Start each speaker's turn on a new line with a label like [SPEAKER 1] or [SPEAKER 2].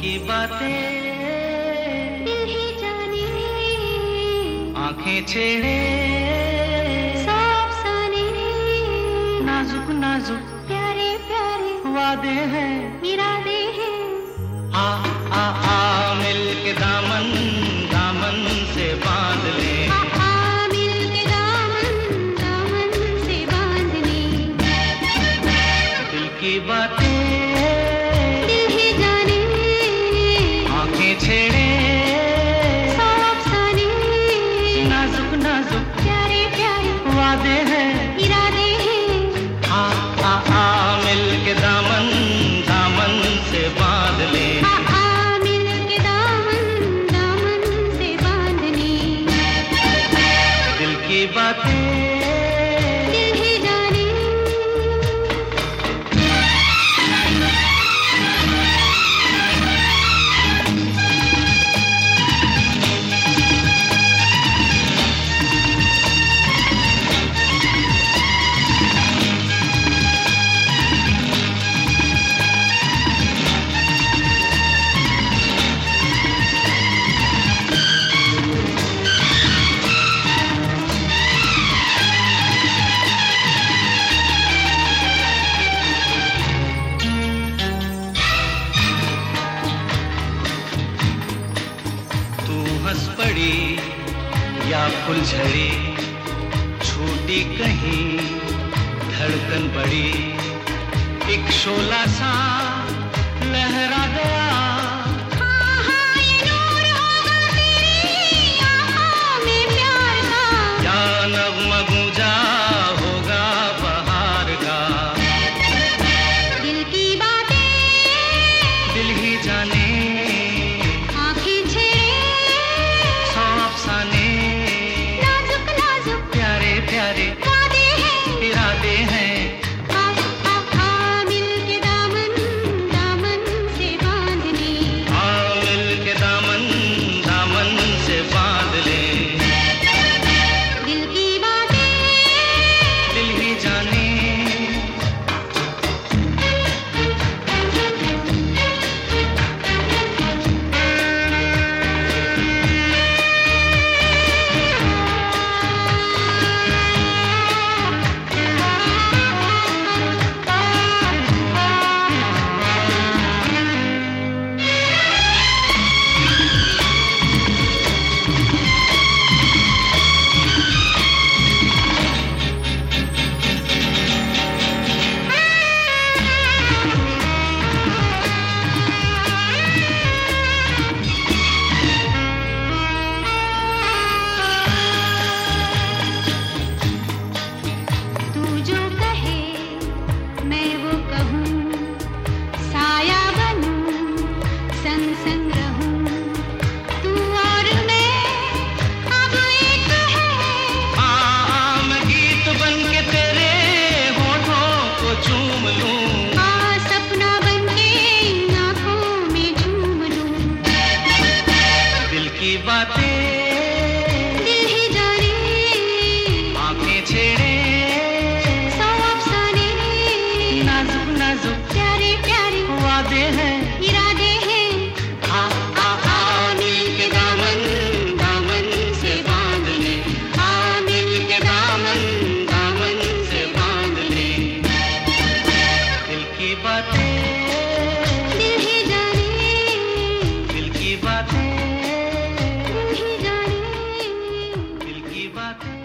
[SPEAKER 1] की बातें
[SPEAKER 2] दिल ही जाने,
[SPEAKER 1] आंखें छेड़े
[SPEAKER 2] सब साने,
[SPEAKER 1] नाजुक नाजुक
[SPEAKER 2] प्यारे प्यारे
[SPEAKER 1] वादे हैं,
[SPEAKER 2] इरादे हैं।
[SPEAKER 1] आ आ आ मिल के दामन दामन से बांध ले,
[SPEAKER 2] आ मिल के दामन दामन से बांध ले।
[SPEAKER 1] दिल की बातें
[SPEAKER 2] दिल ही जाने,
[SPEAKER 1] आंखें छेड़े
[SPEAKER 2] सब साने,
[SPEAKER 1] नाजुक नाजुक
[SPEAKER 2] प्यारे प्यारे
[SPEAKER 1] वादे हैं,
[SPEAKER 2] इरादे हैं।
[SPEAKER 1] आ मिल के दामन दामन से बांध ले,
[SPEAKER 2] आ मिल के दामन दामन से बांध ले।
[SPEAKER 1] दिल की बातें
[SPEAKER 2] दिल ही जाने,
[SPEAKER 1] हंस पड़ी या फुलझड़ी, छूटी कहीं धड़कन बड़ी, एक शोला सा लहरा गया।
[SPEAKER 2] हाँ ये नूर होगा तेरी आँखों में प्यार का,
[SPEAKER 1] या नग़्मा गूंजा होगा बहार का,
[SPEAKER 2] दिल की बातें
[SPEAKER 1] दिल ही जाने,
[SPEAKER 2] आँखें छेड़े
[SPEAKER 1] सौ अफ़साने,
[SPEAKER 2] नाजुक नाजुक
[SPEAKER 1] प्यारे प्यारे
[SPEAKER 2] वादे हैं,
[SPEAKER 1] इरादे हैं।
[SPEAKER 2] आ मिल के दामन दामन से बांध ले।
[SPEAKER 1] आ मिल के दामन दामन से बांध ले,
[SPEAKER 2] दिल की बातें
[SPEAKER 1] दिल ही जाने,
[SPEAKER 2] तू जो कहे मैं वो कहूँ, साया बनूं संग संग रहूं, तू और मैं अब एक है।
[SPEAKER 1] मैं गीत बन के तेरे होठों को चूम लूं,
[SPEAKER 2] सपना बनके इन आँखों में झूम लूं।
[SPEAKER 1] दिल की बातें
[SPEAKER 2] दिल ही जाने,
[SPEAKER 1] आंखें छेड़े
[SPEAKER 2] सौ अफ़साने,
[SPEAKER 1] नाजुक नाजुक
[SPEAKER 2] प्यारे प्यारे
[SPEAKER 1] वादे हैं।
[SPEAKER 2] इरादे हैं।
[SPEAKER 1] आ मिल के दामन दामन से बांध ले, आ मिल के दामन दामन से बांध ले, दिल की बातें
[SPEAKER 2] दिल ही जाने,
[SPEAKER 1] दिल की बातें
[SPEAKER 2] दिल ही जाने।
[SPEAKER 1] दिल की बातें।